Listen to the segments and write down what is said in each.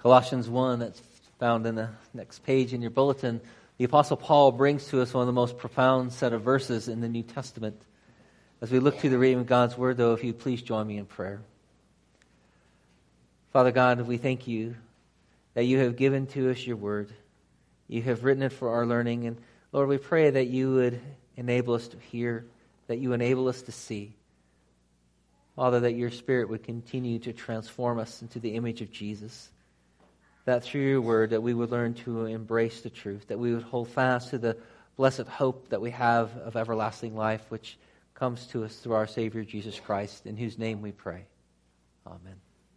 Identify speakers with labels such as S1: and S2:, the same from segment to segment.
S1: Colossians 1, that's found in the next page in your bulletin, the Apostle Paul brings to us one of the most profound set of verses in the New Testament. As we look to the reading of God's Word, though, if you'd please join me in prayer. Father God, we thank you that you have given to us your Word. You have written it for our learning. And Lord, we pray that you would enable us to hear, that you enable us to see. Father, that your Spirit would continue to transform us into the image of Jesus. That through your word that we would learn to embrace the truth, that we would hold fast to the blessed hope that we have of everlasting life, which comes to us through our Savior Jesus Christ, in whose name we pray. Amen.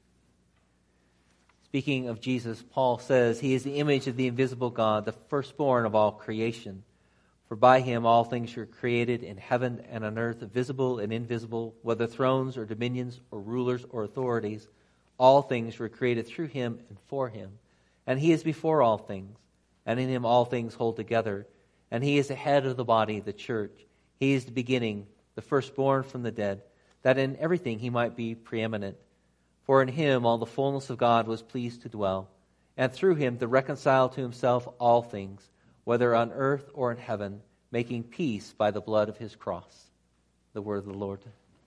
S1: Speaking of Jesus, Paul says, he is the image of the invisible God, the firstborn of all creation. For by him all things were created in heaven and on earth, visible and invisible, whether thrones or dominions or rulers or authorities. All things were created through him and for him. And he is before all things, and in him all things hold together. And he is the head of the body, the church. He is the beginning, the firstborn from the dead, that in everything he might be preeminent. For in him all the fullness of God was pleased to dwell, and through him to reconcile to himself all things, whether on earth or in heaven, making peace by the blood of his cross. The word of the Lord.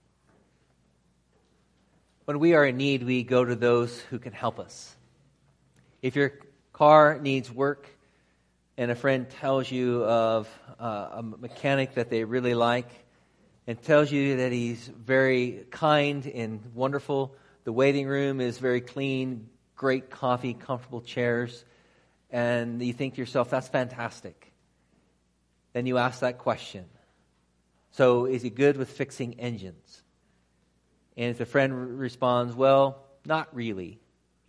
S1: When we are in need, we go to those who can help us. If your car needs work and a friend tells you of a mechanic that they really like and tells you that he's very kind and wonderful, the waiting room is very clean, great coffee, comfortable chairs, and you think to yourself, that's fantastic. Then you ask that question. So is he good with fixing engines? And if the friend responds, well, not really.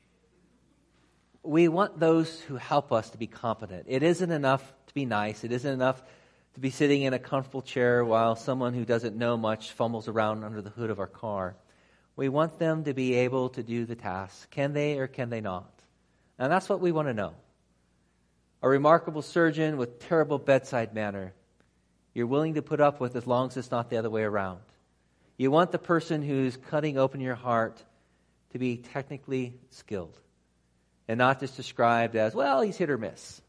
S1: We want those who help us to be competent. It isn't enough to be nice. It isn't enough to be sitting in a comfortable chair while someone who doesn't know much fumbles around under the hood of our car. We want them to be able to do the task. Can they or can they not? And that's what we want to know. A remarkable surgeon with terrible bedside manner, you're willing to put up with as long as it's not the other way around. You want the person who's cutting open your heart to be technically skilled and not just described as, well, he's hit or miss.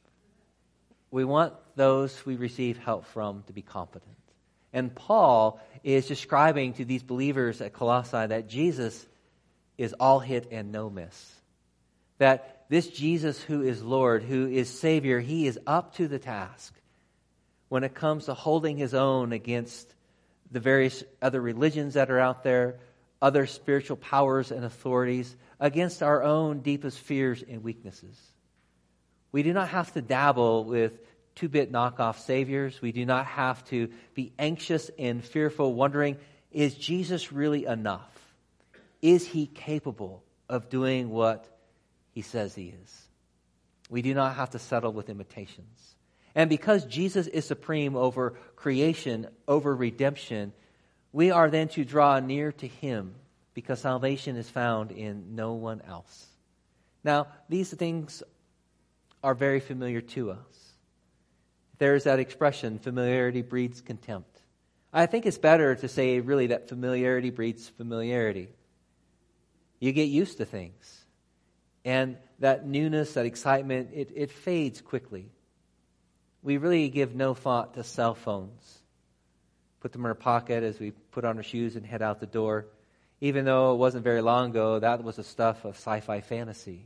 S1: We want those we receive help from to be competent. And Paul is describing to these believers at Colossae that Jesus is all hit and no miss. That this Jesus who is Lord, who is Savior, he is up to the task when it comes to holding his own against the various other religions that are out there, other spiritual powers and authorities, against our own deepest fears and weaknesses. We do not have to dabble with two-bit knockoff saviors. We do not have to be anxious and fearful, wondering, is Jesus really enough? Is he capable of doing what he says he is? We do not have to settle with imitations. And because Jesus is supreme over creation, over redemption, we are then to draw near to him because salvation is found in no one else. Now, these things are very familiar to us. There's that expression, familiarity breeds contempt. I think it's better to say really that familiarity breeds familiarity. You get used to things. And that newness, that excitement, it fades quickly. We really give no thought to cell phones. Put them in our pocket as we put on our shoes and head out the door. Even though it wasn't very long ago, that was the stuff of sci-fi fantasy.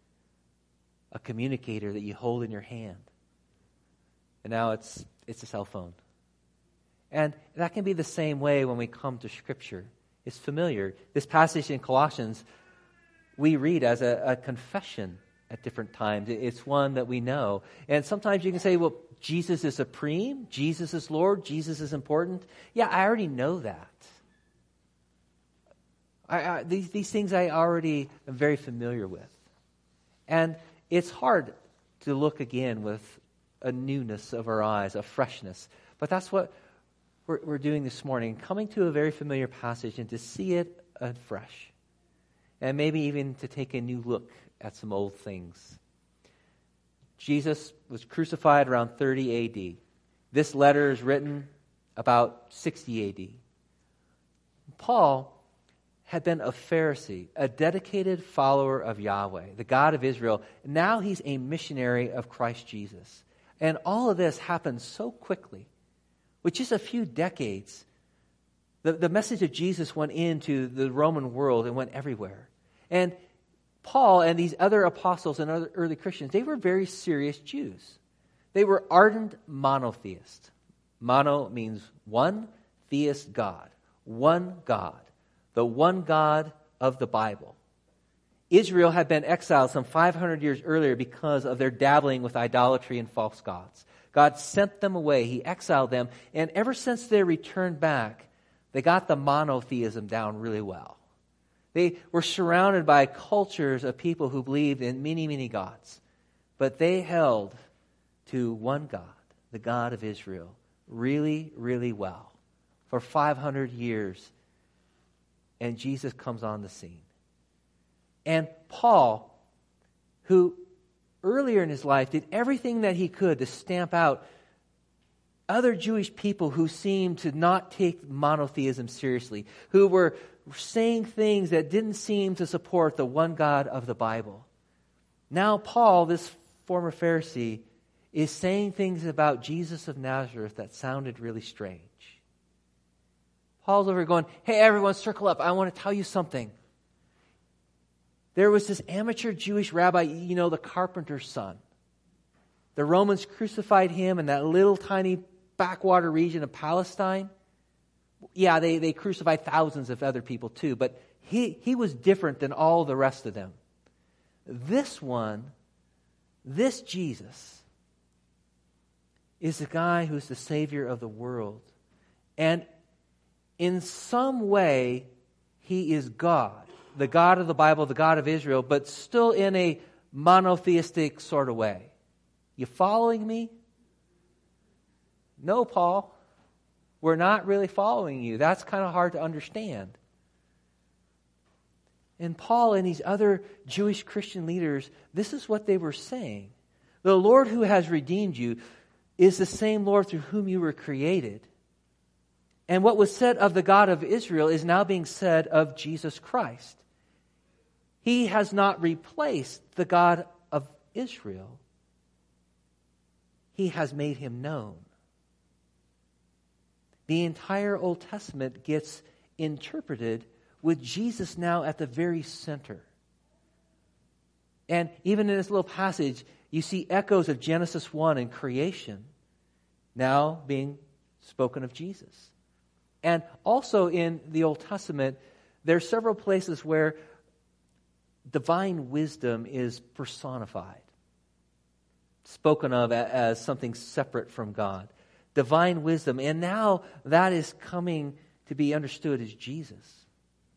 S1: A communicator that you hold in your hand. And now it's a cell phone. And that can be the same way when we come to Scripture. It's familiar. This passage in Colossians, we read as a confession at different times. It's one that we know. And sometimes you can say, well, Jesus is supreme. Jesus is Lord. Jesus is important. Yeah, I already know that. These things I already am very familiar with. And it's hard to look again with a newness of our eyes, a freshness. But that's what we're doing this morning, coming to a very familiar passage and to see it afresh. And maybe even to take a new look at some old things. Jesus was crucified around 30 A.D. This letter is written about 60 A.D. Paul had been a Pharisee, a dedicated follower of Yahweh, the God of Israel. Now he's a missionary of Christ Jesus. And all of this happened so quickly. With just a few decades, the message of Jesus went into the Roman world and went everywhere. And Paul and these other apostles and other early Christians, they were very serious Jews. They were ardent monotheists. Mono means one, theist God. One God. The one God of the Bible. Israel had been exiled some 500 years earlier because of their dabbling with idolatry and false gods. God sent them away. He exiled them. And ever since they returned back, they got the monotheism down really well. They were surrounded by cultures of people who believed in many, many gods. But they held to one God, the God of Israel, really, really well for 500 years. And Jesus comes on the scene. And Paul, who earlier in his life did everything that he could to stamp out other Jewish people who seemed to not take monotheism seriously, who were saying things that didn't seem to support the one God of the Bible. Now Paul, this former Pharisee, is saying things about Jesus of Nazareth that sounded really strange. Paul's over going, hey, everyone, circle up. I want to tell you something. There was this amateur Jewish rabbi, the carpenter's son. The Romans crucified him in that little tiny backwater region of Palestine. Yeah, they crucified thousands of other people too, but he was different than all the rest of them. This Jesus, is the guy who's the Savior of the world. And in some way, he is God. The God of the Bible, the God of Israel, but still in a monotheistic sort of way. You following me? No, Paul. We're not really following you. That's kind of hard to understand. And Paul and these other Jewish Christian leaders, this is what they were saying. The Lord who has redeemed you is the same Lord through whom you were created. And what was said of the God of Israel is now being said of Jesus Christ. He has not replaced the God of Israel. He has made him known. The entire Old Testament gets interpreted with Jesus now at the very center. And even in this little passage, you see echoes of Genesis 1 and creation now being spoken of Jesus. And also in the Old Testament, there are several places where divine wisdom is personified, spoken of as something separate from God. Divine wisdom. And now that is coming to be understood as Jesus.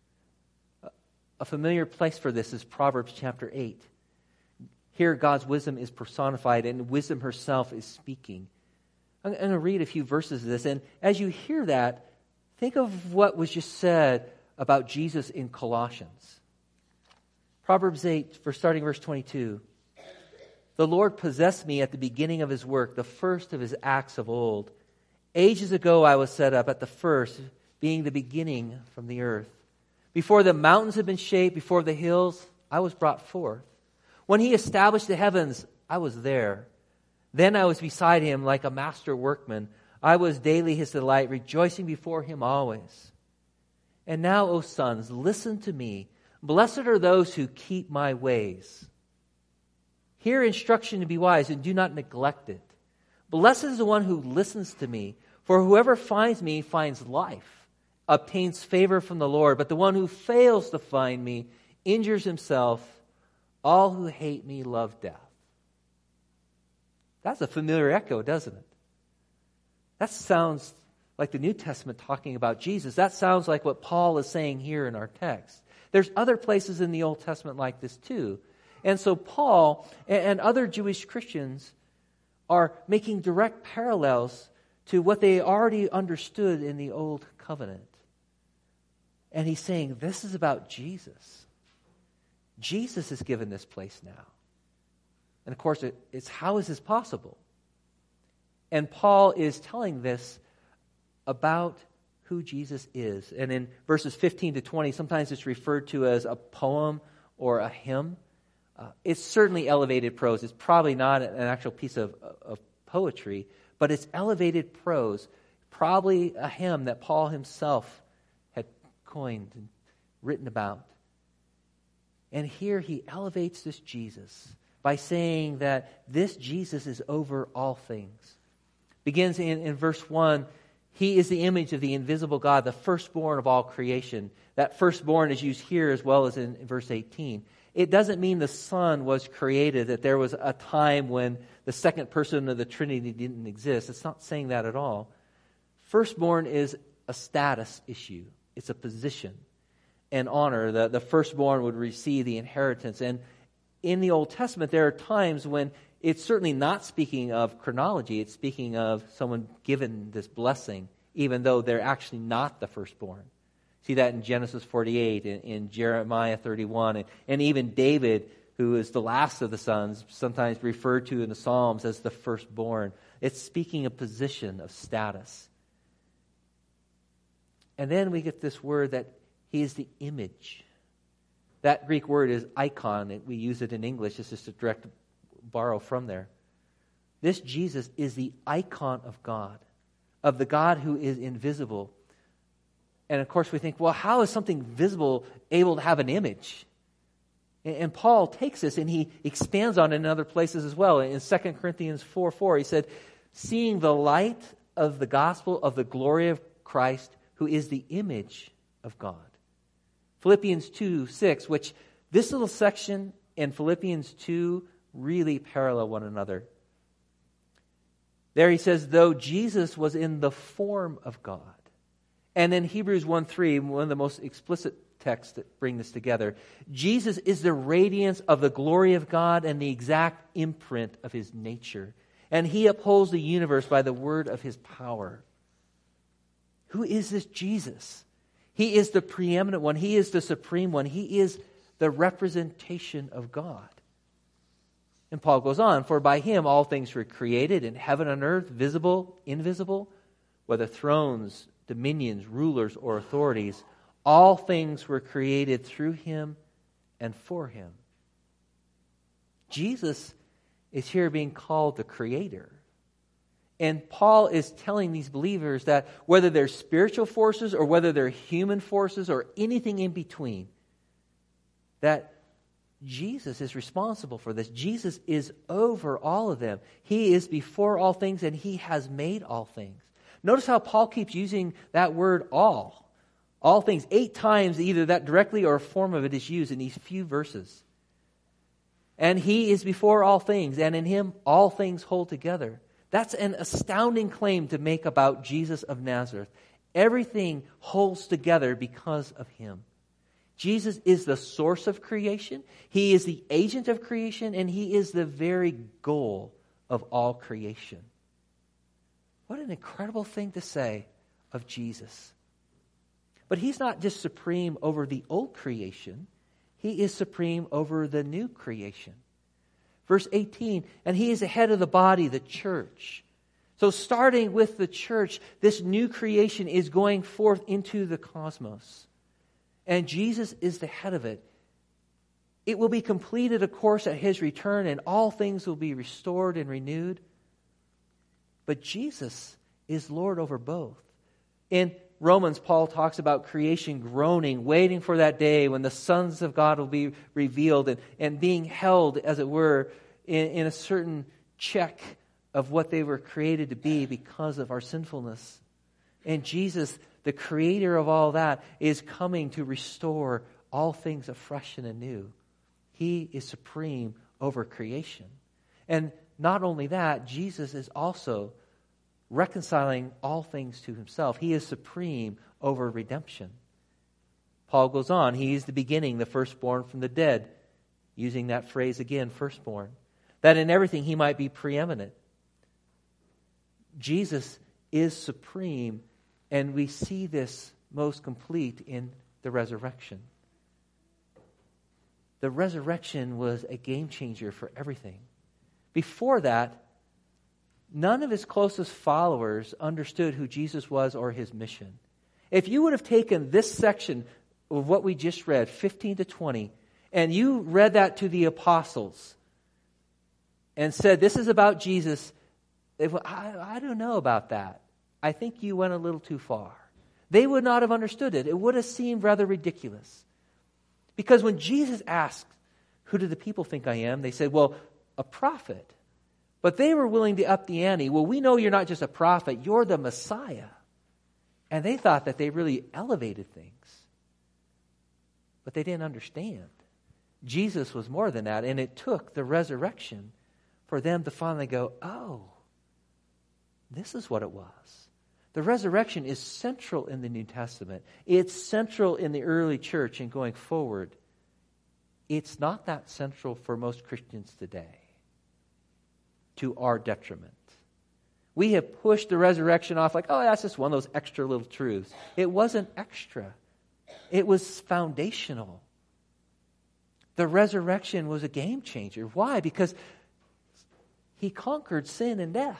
S1: A familiar place for this is Proverbs chapter 8. Here God's wisdom is personified and wisdom herself is speaking. I'm going to read a few verses of this. And as you hear that, think of what was just said about Jesus in Colossians. Proverbs 8, starting verse 22. The Lord possessed me at the beginning of his work, the first of his acts of old. Ages ago I was set up at the first, being the beginning from the earth. Before the mountains had been shaped, before the hills, I was brought forth. When he established the heavens, I was there. Then I was beside him like a master workman. I was daily his delight, rejoicing before him always. And now, O sons, listen to me. Blessed are those who keep my ways. Hear instruction to be wise and do not neglect it. Blessed is the one who listens to me, for whoever finds me finds life, obtains favor from the Lord. But the one who fails to find me injures himself. All who hate me love death. That's a familiar echo, doesn't it? That sounds like the New Testament talking about Jesus. That sounds like what Paul is saying here in our text. There's other places in the Old Testament like this too. And so Paul and other Jewish Christians are making direct parallels to what they already understood in the Old Covenant. And he's saying, this is about Jesus. Jesus is given this place now. And of course, it's how is this possible? And Paul is telling this about who Jesus is. And in verses 15 to 20, sometimes it's referred to as a poem or a hymn. It's certainly elevated prose. It's probably not an actual piece of poetry, but it's elevated prose, probably a hymn that Paul himself had coined and written about. And here he elevates this Jesus by saying that this Jesus is over all things. Begins in verse 1, he is the image of the invisible God, the firstborn of all creation. That firstborn is used here as well as in verse 18. It doesn't mean the Son was created, that there was a time when the second person of the Trinity didn't exist. It's not saying that at all. Firstborn is a status issue. It's a position and honor. The firstborn would receive the inheritance. And in the Old Testament, there are times when it's certainly not speaking of chronology. It's speaking of someone given this blessing, even though they're actually not the firstborn. See that in Genesis 48, in Jeremiah 31, and even David, who is the last of the sons, sometimes referred to in the Psalms as the firstborn. It's speaking of position, of status. And then we get this word that he is the image. That Greek word is icon. We use it in English. It's just a direct borrow from there. This Jesus is the icon of God, of the God who is invisible. And of course we think, well, how is something visible able to have an image? And Paul takes this and he expands on it in other places as well. In 2 Corinthians 4:4, he said, seeing the light of the gospel of the glory of Christ, who is the image of God. Philippians 2:6, which this little section and Philippians 2 really parallel one another. There he says, though Jesus was in the form of God. And in Hebrews 1:3, one of the most explicit texts that bring this together, Jesus is the radiance of the glory of God and the exact imprint of his nature. And he upholds the universe by the word of his power. Who is this Jesus? He is the preeminent one. He is the supreme one. He is the representation of God. And Paul goes on, for by him all things were created in heaven and earth, visible, invisible, whether thrones, dominions, rulers, or authorities. All things were created through him and for him. Jesus is here being called the Creator. And Paul is telling these believers that whether they're spiritual forces or whether they're human forces or anything in between, that Jesus is responsible for this. Jesus is over all of them. He is before all things and he has made all things. Notice how Paul keeps using that word all. All things. 8 times either that directly or a form of it is used in these few verses. And he is before all things, and in him all things hold together. That's an astounding claim to make about Jesus of Nazareth. Everything holds together because of him. Jesus is the source of creation. He is the agent of creation, and he is the very goal of all creation. What an incredible thing to say of Jesus. But he's not just supreme over the old creation. He is supreme over the new creation. Verse 18, and he is the head of the body, the church. So starting with the church, this new creation is going forth into the cosmos. And Jesus is the head of it. It will be completed, of course, at his return, and all things will be restored and renewed. But Jesus is Lord over both. In Romans, Paul talks about creation groaning, waiting for that day when the sons of God will be revealed and being held, as it were, in a certain check of what they were created to be because of our sinfulness. And Jesus, the creator of all that, is coming to restore all things afresh and anew. He is supreme over creation. And not only that, Jesus is also reconciling all things to himself. He is supreme over redemption. Paul goes on, he is the beginning, the firstborn from the dead, using that phrase again, firstborn, that in everything he might be preeminent. Jesus is supreme, and we see this most complete in the resurrection. The resurrection was a game changer for everything. Before that, none of his closest followers understood who Jesus was or his mission. If you would have taken this section of what we just read, 15 to 20, and you read that to the apostles and said, this is about Jesus, I don't know about that. I think you went a little too far. They would not have understood it. It would have seemed rather ridiculous. Because when Jesus asked, who do the people think I am? They said, well, a prophet. But they were willing to up the ante. Well, we know you're not just a prophet, you're the Messiah. And they thought that they really elevated things. But they didn't understand. Jesus was more than that, and it took the resurrection for them to finally go, oh, this is what it was. The resurrection is central in the New Testament. It's central in the early church and going forward. It's not that central for most Christians today, to our detriment. We have pushed the resurrection off like, oh, that's just one of those extra little truths. It wasn't extra. It was foundational. The resurrection was a game changer. Why? Because he conquered sin and death.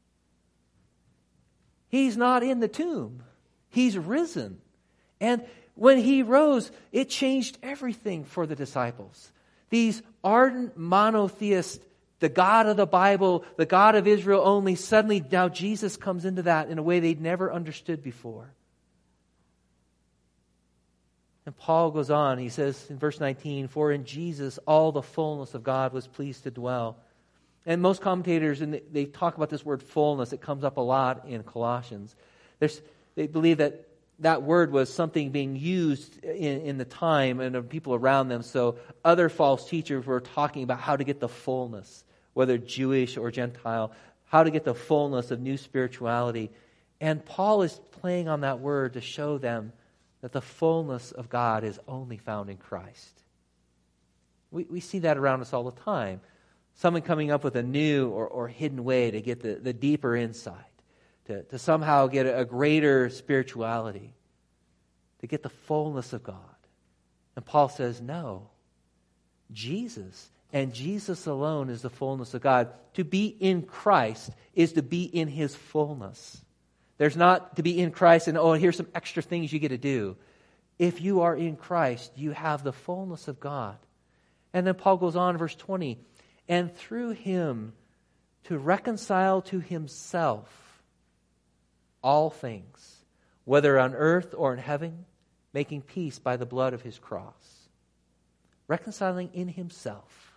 S1: He's not in the tomb. He's risen. And when he rose, it changed everything for the disciples. These ardent monotheists, the God of the Bible, the God of Israel only, suddenly now Jesus comes into that in a way they'd never understood before. And Paul goes on, he says in verse 19, for in Jesus all the fullness of God was pleased to dwell. And most commentators, and they talk about this word fullness, it comes up a lot in Colossians. They believe that that word was something being used in the time and of people around them. So other false teachers were talking about how to get the fullness, whether Jewish or Gentile, how to get the fullness of new spirituality. And Paul is playing on that word to show them that the fullness of God is only found in Christ. We see that around us all the time. Someone coming up with a new or hidden way to get the deeper insight, to somehow get a greater spirituality, to get the fullness of God. And Paul says, no, Jesus and Jesus alone is the fullness of God. To be in Christ is to be in His fullness. There's not to be in Christ and, oh, here's some extra things you get to do. If you are in Christ, you have the fullness of God. And then Paul goes on in verse 20, and through Him to reconcile to Himself all things, whether on earth or in heaven, making peace by the blood of His cross. Reconciling in Himself.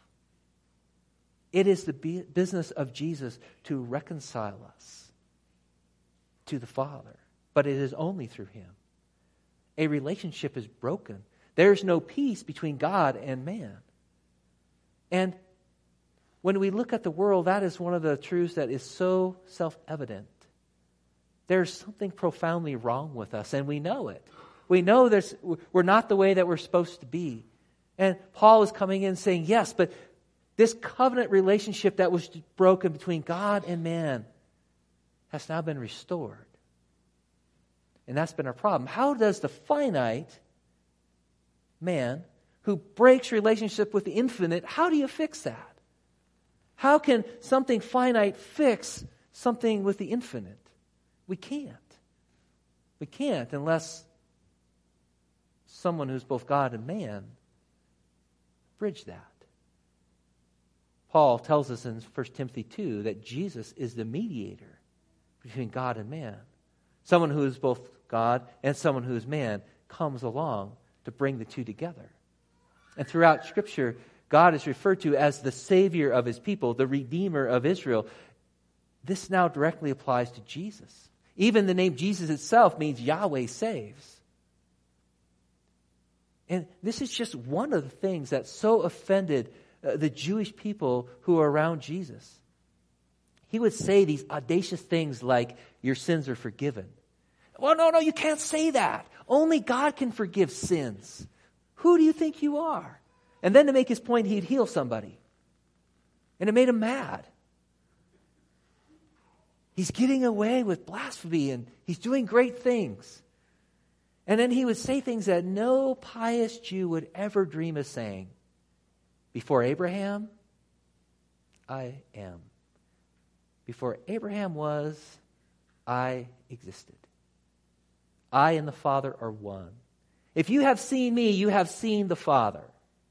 S1: It is the business of Jesus to reconcile us to the Father, but it is only through Him. A relationship is broken. There's no peace between God and man. And when we look at the world, that is one of the truths that is so self-evident. There's something profoundly wrong with us, and we know it. We know we're not the way that we're supposed to be. And Paul is coming in saying, yes, but this covenant relationship that was broken between God and man has now been restored. And that's been our problem. How does the finite man who breaks relationship with the infinite, how do you fix that? How can something finite fix something with the infinite? We can't. We can't unless someone who's both God and man bridge that. Paul tells us in 1 Timothy 2 that Jesus is the mediator between God and man. Someone who is both God and someone who is man comes along to bring the two together. And throughout Scripture, God is referred to as the Savior of His people, the Redeemer of Israel. This now directly applies to Jesus. Even the name Jesus itself means Yahweh saves. And this is just one of the things that so offended the Jewish people who are around Jesus. He would say these audacious things like, your sins are forgiven. Well, no, you can't say that. Only God can forgive sins. Who do you think you are? And then to make his point, he'd heal somebody. And it made him mad. He's getting away with blasphemy and he's doing great things. And then he would say things that no pious Jew would ever dream of saying. Before Abraham, I am. Before Abraham was, I existed. I and the Father are one. If you have seen me, you have seen the Father.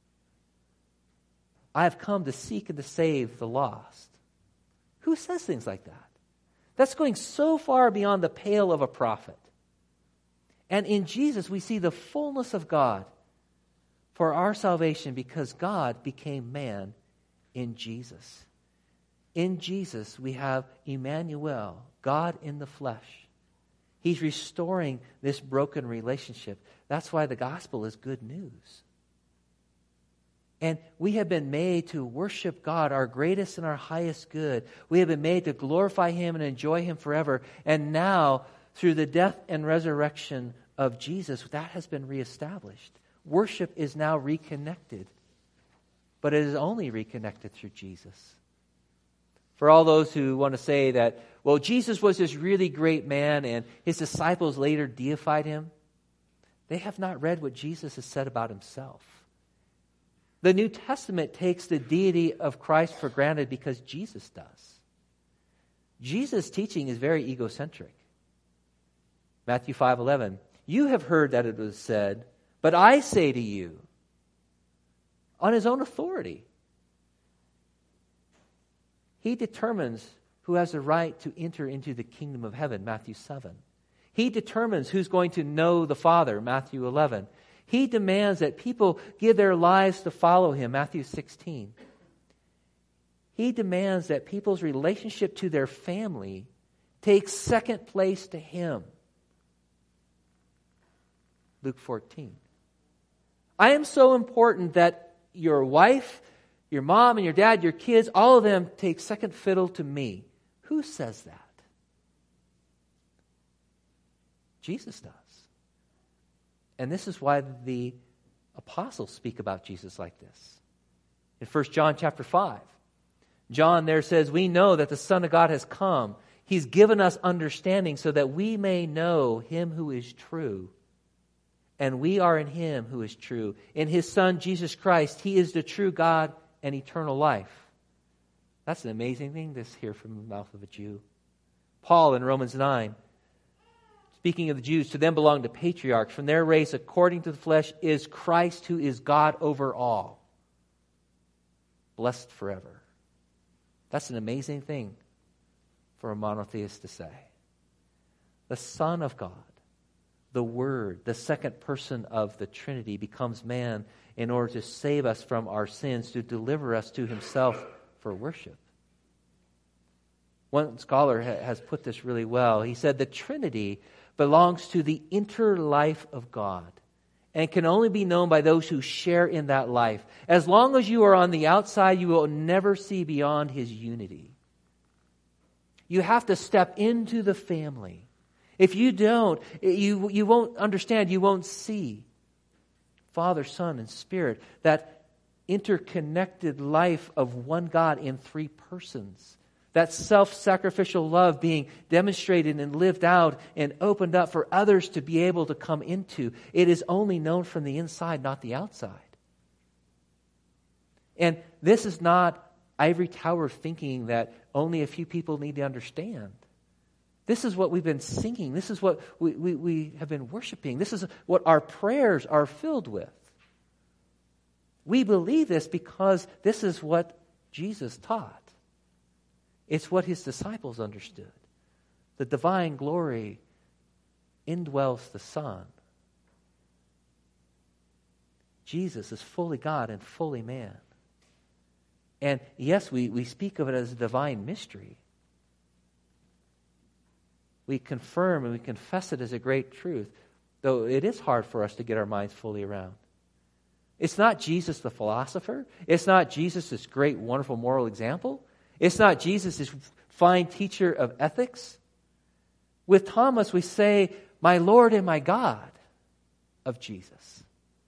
S1: I have come to seek and to save the lost. Who says things like that? That's going so far beyond the pale of a prophet. And in Jesus, we see the fullness of God for our salvation because God became man in Jesus. In Jesus, we have Emmanuel, God in the flesh. He's restoring this broken relationship. That's why the gospel is good news. And we have been made to worship God, our greatest and our highest good. We have been made to glorify Him and enjoy Him forever. And now, through the death and resurrection of Jesus, that has been reestablished. Worship is now reconnected. But it is only reconnected through Jesus. For all those who want to say that, well, Jesus was this really great man and His disciples later deified Him, they have not read what Jesus has said about Himself. The New Testament takes the deity of Christ for granted because Jesus does. Jesus' teaching is very egocentric. Matthew 5:11, you have heard that it was said, but I say to you, on His own authority. He determines who has the right to enter into the kingdom of heaven, Matthew 7. He determines who's going to know the Father, Matthew 11. He demands that people give their lives to follow Him, Matthew 16. He demands that people's relationship to their family takes second place to Him, Luke 14. I am so important that your wife, your mom and your dad, your kids, all of them take second fiddle to me. Who says that? Jesus does. And this is why the apostles speak about Jesus like this. In 1 John chapter 5, John there says, we know that the Son of God has come. He's given us understanding so that we may know Him who is true. And we are in Him who is true. In His Son, Jesus Christ, He is the true God and eternal life. That's an amazing thing to hear from the mouth of a Jew. Paul in Romans 9, speaking of the Jews, to them belong the patriarchs. From their race, according to the flesh, is Christ who is God over all. Blessed forever. That's an amazing thing for a monotheist to say. The Son of God, the Word, the second person of the Trinity, becomes man in order to save us from our sins, to deliver us to Himself for worship. One scholar has put this really well. He said the Trinity belongs to the inner life of God and can only be known by those who share in that life. As long as you are on the outside, you will never see beyond His unity. You have to step into the family. If you don't, you won't understand, you won't see Father, Son, and Spirit, that interconnected life of one God in three persons. That self-sacrificial love being demonstrated and lived out and opened up for others to be able to come into. It is only known from the inside, not the outside. And this is not ivory tower thinking that only a few people need to understand. This is what we've been singing. This is what we have been worshiping. This is what our prayers are filled with. We believe this because this is what Jesus taught. It's what His disciples understood. The divine glory indwells the Son. Jesus is fully God and fully man. And yes, we speak of it as a divine mystery. We confirm and we confess it as a great truth, though it is hard for us to get our minds fully around. It's not Jesus the philosopher. It's not Jesus this great, wonderful moral example. It's not Jesus this fine teacher of ethics. With Thomas, we say, my Lord and my God of Jesus.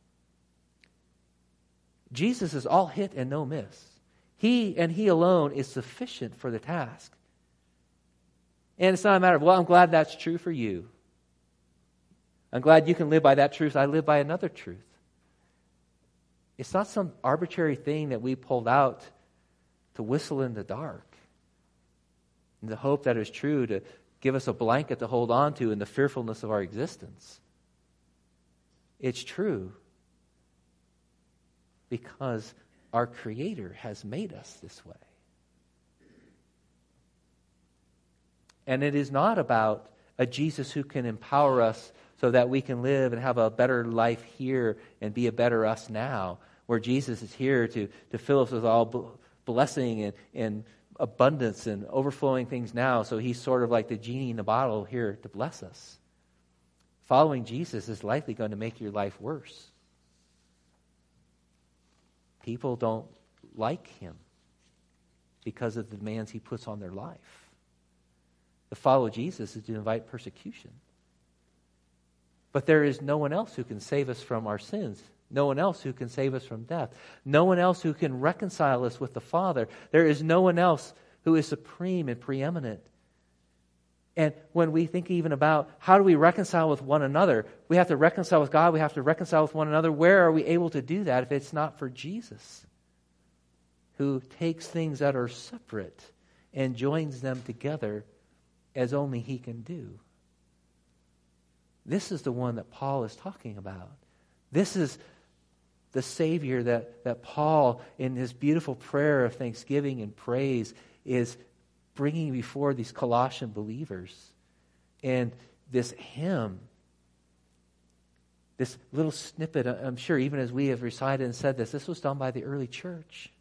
S1: Jesus is all hit and no miss. He and He alone is sufficient for the task. And it's not a matter of, well, I'm glad that's true for you. I'm glad you can live by that truth. I live by another truth. It's not some arbitrary thing that we pulled out to whistle in the dark in the hope that it's true to give us a blanket to hold on to in the fearfulness of our existence. It's true because our Creator has made us this way. And it is not about a Jesus who can empower us so that we can live and have a better life here and be a better us now, where Jesus is here to fill us with all blessing and abundance and overflowing things now. So he's sort of like the genie in the bottle here to bless us. Following Jesus is likely going to make your life worse. People don't like him because of the demands he puts on their life. To follow Jesus is to invite persecution. But there is no one else who can save us from our sins. No one else who can save us from death. No one else who can reconcile us with the Father. There is no one else who is supreme and preeminent. And when we think even about how do we reconcile with one another, we have to reconcile with God, we have to reconcile with one another. Where are we able to do that if it's not for Jesus, who takes things that are separate and joins them together as only he can do? This is the one that Paul is talking about. This is the Savior that Paul, in his beautiful prayer of thanksgiving and praise, is bringing before these Colossian believers. And this hymn, this little snippet, I'm sure even as we have recited and said this was done by the early church.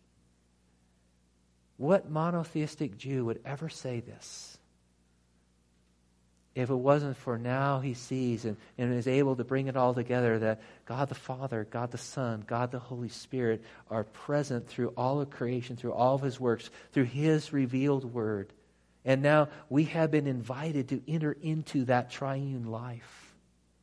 S1: What monotheistic Jew would ever say this if it wasn't for now he sees and is able to bring it all together, that God the Father, God the Son, God the Holy Spirit are present through all of creation, through all of his works, through his revealed word. And now we have been invited to enter into that triune life.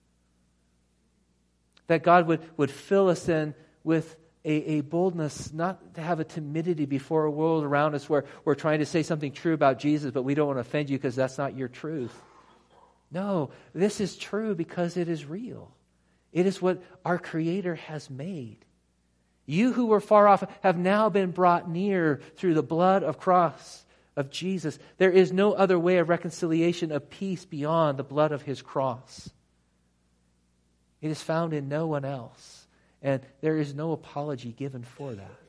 S1: That God would fill us then with a boldness, not to have a timidity before a world around us where we're trying to say something true about Jesus, but we don't want to offend you because that's not your truth. No, this is true because it is real. It is what our Creator has made. You who were far off have now been brought near through the blood of cross of Jesus. There is no other way of reconciliation, of peace beyond the blood of his cross. It is found in no one else, and there is no apology given for that.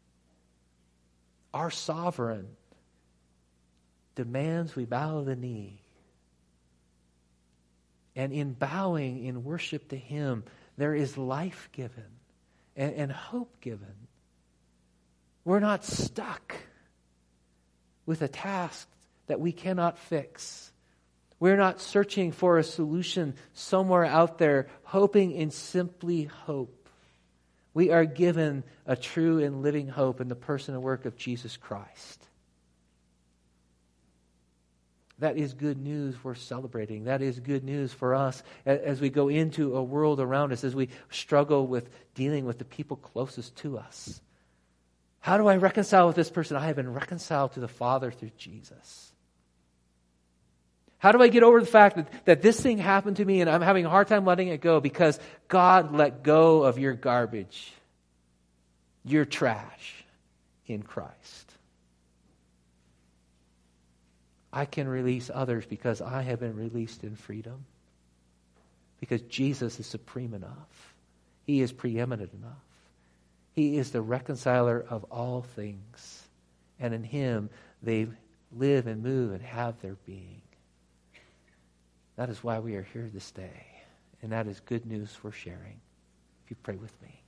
S1: Our sovereign demands we bow the knee. And in bowing in worship to him, there is life given and hope given. We're not stuck with a task that we cannot fix. We're not searching for a solution somewhere out there, hoping in simply hope. We are given a true and living hope in the person and work of Jesus Christ. That is good news worth celebrating. That is good news for us as we go into a world around us, as we struggle with dealing with the people closest to us. How do I reconcile with this person? I have been reconciled to the Father through Jesus. How do I get over the fact that this thing happened to me and I'm having a hard time letting it go? Because God let go of your garbage, your trash in Christ. I can release others because I have been released in freedom. Because Jesus is supreme enough. He is preeminent enough. He is the reconciler of all things. And in him they live and move and have their being. That is why we are here this day. And that is good news for sharing. If you pray with me.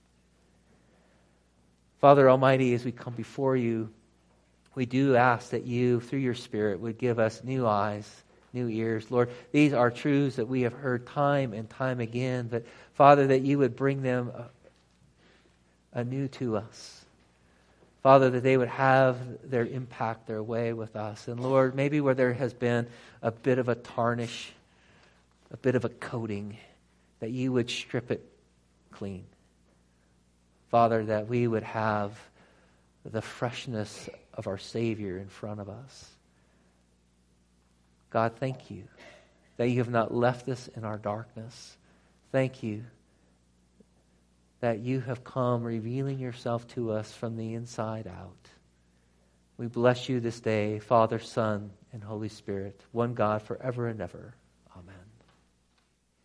S1: Father Almighty, as we come before you, we do ask that you, through your Spirit, would give us new eyes, new ears. Lord, these are truths that we have heard time and time again, but Father, that you would bring them anew to us. Father, that they would have their impact, their way with us. And Lord, maybe where there has been a bit of a tarnish, a bit of a coating, that you would strip it clean. Father, that we would have the freshness of our Savior in front of us. God, thank you that you have not left us in our darkness. Thank you that you have come revealing yourself to us from the inside out. We bless you this day, Father, Son, and Holy Spirit, one God forever and ever.